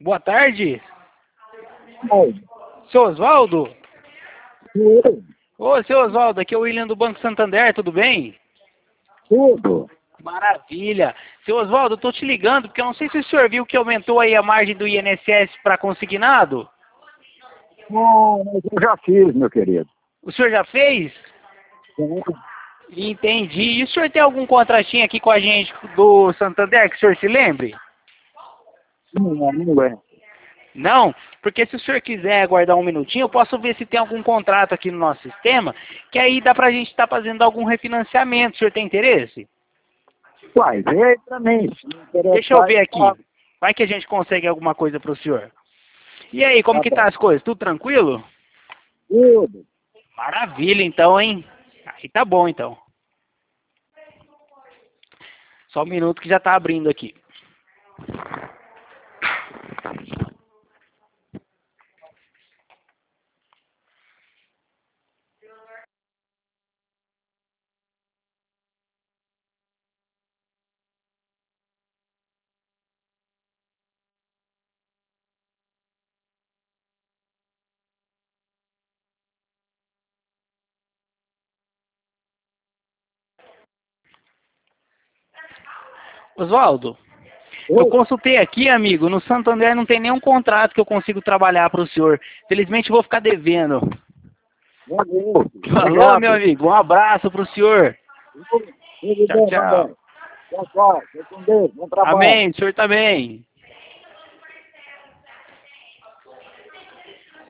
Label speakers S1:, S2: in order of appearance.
S1: Boa tarde,
S2: Oi.
S1: seu Oswaldo.
S2: Tudo.
S1: Ô, seu Oswaldo, aqui é o William do Banco Santander, tudo bem?
S2: Tudo.
S1: Maravilha. Seu Oswaldo, eu tô te ligando porque eu não sei se o senhor viu que aumentou aí a margem do INSS para consignado.
S2: Não, mas eu já fiz, meu querido.
S1: O senhor já fez?
S2: Sim.
S1: Entendi. E o senhor tem algum contratinho aqui com a gente do Santander que o senhor se lembre?
S2: Não é.
S1: Não? Porque se o senhor quiser aguardar um minutinho, eu posso ver se tem algum contrato aqui no nosso sistema, que aí dá pra gente estar fazendo algum refinanciamento. O senhor tem interesse?
S2: Uai, vê pra mim. Se me
S1: Deixa eu
S2: interessar,
S1: ver aqui.
S2: tá,
S1: Vai que a gente consegue alguma coisa pro senhor. E aí, como
S2: tá
S1: que tá
S2: bom.
S1: as coisas? Tudo tranquilo?
S2: Tudo.
S1: Maravilha, então, hein? Aí tá bom, então. Só um minuto que já tá abrindo aqui. Oswaldo, eu
S2: Oi.
S1: consultei aqui, amigo, no Santander não tem nenhum contrato que eu consigo trabalhar para o senhor. Felizmente vou ficar devendo.
S2: Valeu.
S1: Falou, meu
S2: Obrigado.
S1: amigo. Um abraço para o senhor.
S2: Tudo
S1: Tchau,
S2: bom
S1: tchau.
S2: também. Tchau, tchau. Fique com Deus. Bom trabalho.
S1: Amém, o senhor também.